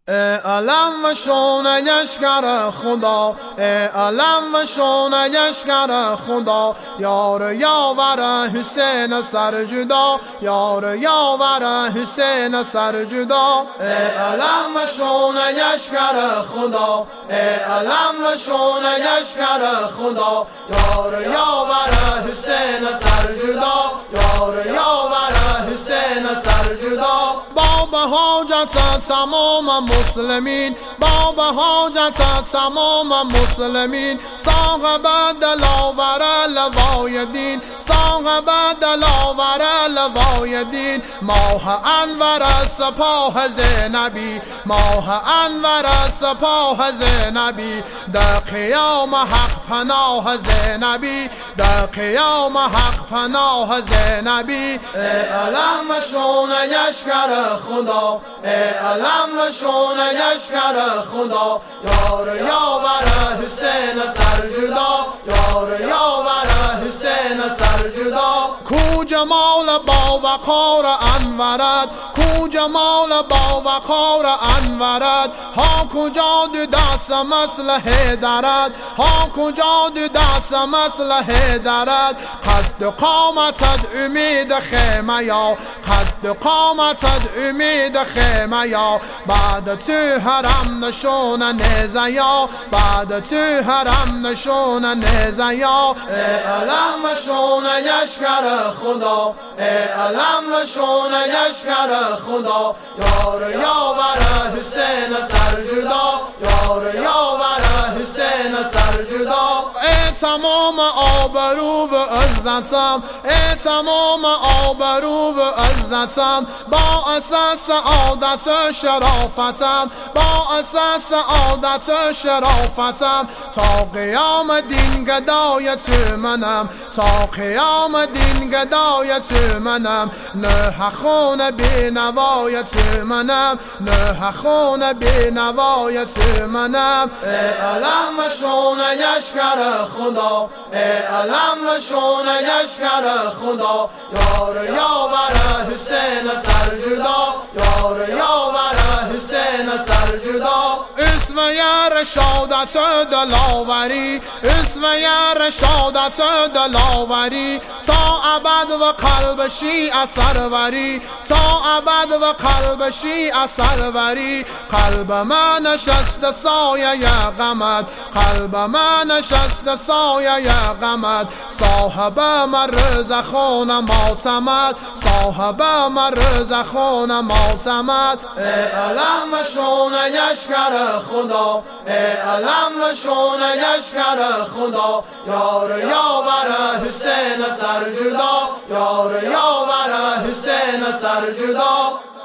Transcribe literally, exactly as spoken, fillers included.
علم و شون یشگر خدا، علم و شون یشگر خدا، یار یاور حسین سرجدا، یار یاور حسین سرجدا. علم و شون یشگر خدا، علم و شون یشگر خدا، یار یاور حسین سرجدا، یار یاور حسین سرجدا. با حاجت تمام مسلمین، با حاجت تمام مسلمین، صاحب دلاور لوای دین، صاحب دلاور لوای دین. ماه انور سپاه زینبی، ماه انور سپاه زینبی، در قیام حق پناه زینبی، در قیام حق پناه زینبی. علم و شون یشگر خدا، علم و شون یشگر خدا، یار یاور حسین سرجدا، یار یاور حسین سرجدا. کو جمال با وقار انورت، کو جمال با وقار انورت، ها کجا دو دست مسلح درد، ها کجا دو دست مسلح درد. قد قامتت امید خیمه یا، قد قامتت امید خیمه یا، بعد تو حرم نشون نیزه یا، بعد تو حرم نشون نیزه یا. علم و شون یشگر خدا، علم و شون یشگر خدا، یار یاور حسین سرجدا، یار یاور حسین سرجدا. ای تمام آبرو و عزتم، ای تمام آبرو و عزتم، با اساس سعادت و شرافتم، با اساس سعادت و شرافتم. تا قیام دین گدای تو منم، تا قیام دین گدای تو منم. نه خون بی نوای تو منم، نه خون بی نوای تو منم. علم و شون یشگر خدا، علم و شون یشگر خدا، یار یاور حسین سرجدا، یار یاور حسین سرجدا. اسم یار شادت دلاوری، اسم یار شادت دلاوری، تا ابد و قلب شیعه سروری، تا ابد و قلب شیعه سروری. قلب من نشست سایه غمت، قلب من نشست سایه غمت. صاحب مرز خون ماتمت، صاحب مرز خون ماتمت. علم و شون یشگر خدا، علم و شون یشگر خدا، یار یاور حسین سرجدا، یار یاور حسین سرجدا.